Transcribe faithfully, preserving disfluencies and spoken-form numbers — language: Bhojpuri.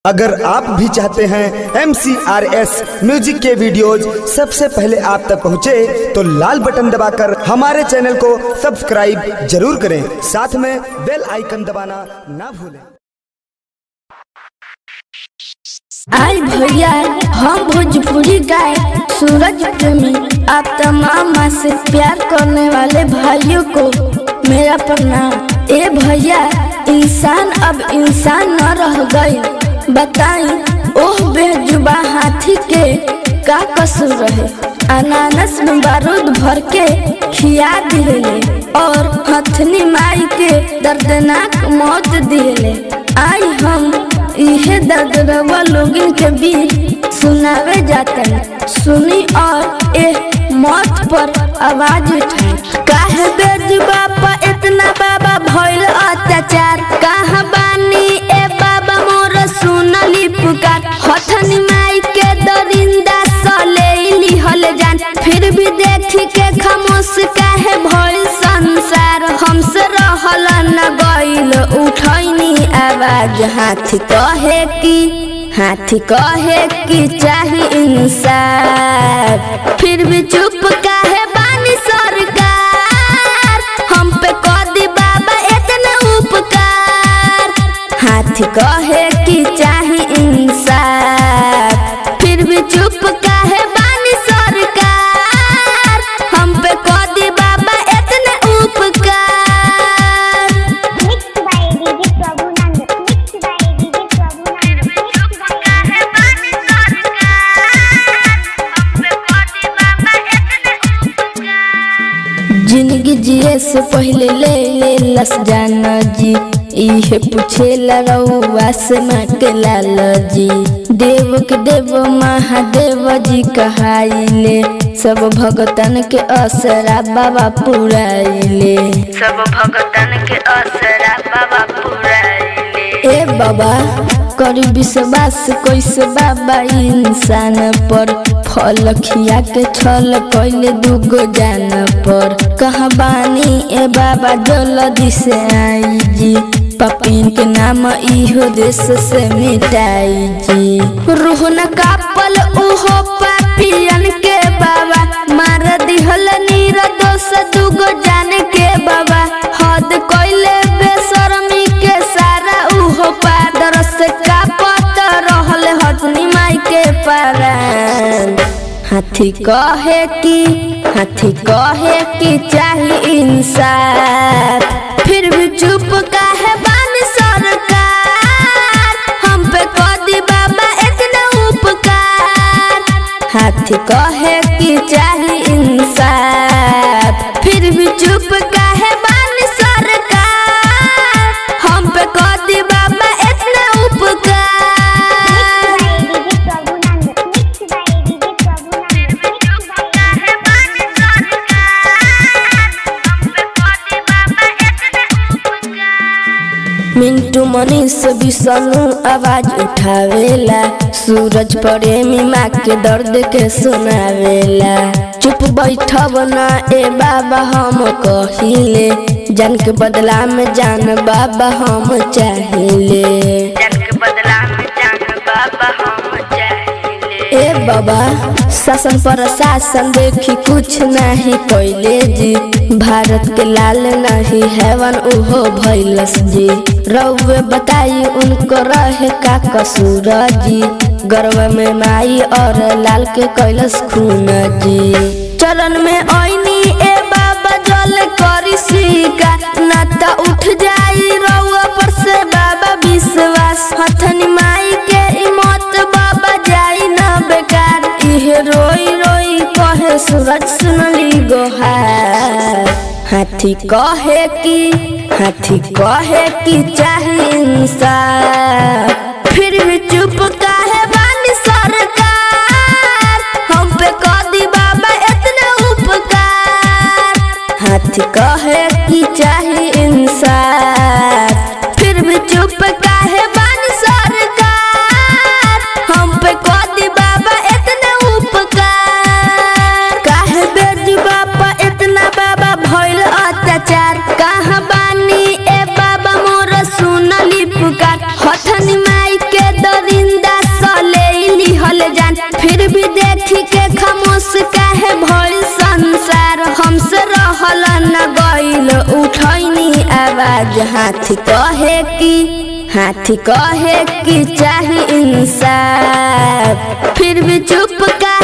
अगर आप भी चाहते हैं M C R S music के वीडियोज सबसे पहले आप तक पहुंचे तो लाल बटन दबाकर हमारे चैनल को सब्सक्राइब जरूर करें, साथ में बेल आइकन दबाना ना भूलें। आई भैया हम भोजपुरी गाय सूरज प्रेमी आप तमाम माँ से प्यार करने वाले भाइयों को मेरा प्रणाम। ए भैया इंसान अब इंसान न रह गई, बताई ओह बेजुबा हाथी के का कसूर रहे। अनानस में बारूद भर के खिया दिले और हथनी माई के दर्दनाक मौत दिले। आई हम इहे दर्दवा लोगन के बीच सुनावे जाते, सुनी और ए मौत पर आवाज उठाई। काहे बेजुबा पर इतना बाबा भइल अत्याचार, कहाँ बानी ए बाबा मोर सुनली पुकार। हथनी माई के दरिंदा सलेली हल जान, फिर भी देखी के खामोश काहे भइल संसार। हमसे रहल न गइल उठैनी आवाज, हाथी कहे की हाथी कहे की चाही इंसाफ, फिर भी चुप काहे बानी सरकार। हम पे कर दी बाबा इतना उपकार। हाथी कहे की चाही इंसाफ, फिर भी चुप काहे बानी सरकार। हम पे कर दी बाबा इतना उपकार। जिंदगी जिए से पहले ले ले लस जाना जी, इहे पूछे लरौआ से माँ के लाल जी। देव के देव महादेव जी कहाइले, सब भगतन के असरा बाबा पुराइले। सब भगतन के असरा बाबा पुराइले। ए बाबा करी विश्वास कैसे बाबा इंसान पर, फल खिया के छल कैले दुगो जान पर। कहाँ बानी ए बाबा जल्दी से आई जी, पपिन के नाम इहो देश से मिटाई जी। रूह न कापल उहो पापियन के बाबा, मार दिहल निर्दोष दुगो जान के बाबा। हद कैले बेशर्मी के सारा उहो पादर से कापत रहल हथनी माई के पारान। हाथी कहे की हाथी कहे की चाही इंसाफ, फिर भी चुप काहे बानी सरकार। हम पे कर दी बाबा इतना उपकार। हाथी कहे की चाही इंसाफ, फिर भी चुप काहे बानी सरकार। हम पे कर दी बाबा इतना उपकार। मिंटू मनीष विष्णु आवाज उठावेला, सूरज प्रेमी माँ के दर्द के सुनावेला। चुप बैठब ना ए बाबा हम कहिले, जान के बदला में जान बाबा हम चाहिले। जान के बदला में जान बाबा हम चाहिले। ए बाबा शासन पर शासन देखी कुछ नहीं कैले जी, भारत के लाल नहीं हैवन उहो भैलस जी। रउवे बताई उनको रहे का कसूर जी, गर्व में माई और लाल के कैलस खून जी। चरण में ओइनी ए बाबा जल करी सिका, नाता उठ जाई रउआ पर से बाबा विश्वास। हथनी माई के इमोत बाबा जाई ना बेकार, इहे रोई रोई कहे सूरज सुनली गोहार। हाथी कहे की हाथी कहे की चाही इंसाफ, फिर भी चुप काहे बानी सरकार। हम पे कर दी बाबा इतना उपकार। हाथी कहे की चाही इंसाफ, फिर भी चुप काहे बानी सरकार। हम पे कर दी बाबा इतना उपकार। काहे बेजुबा पर इतना बाबा भइल अत्याचार, कहाँ बानी ए बाबा मोर सुनली पुकार। हथनी न गइल उठैनी आवाज हाथी कहे कि हाथी कहे कि चाही इंसाफ फिर भी चुप का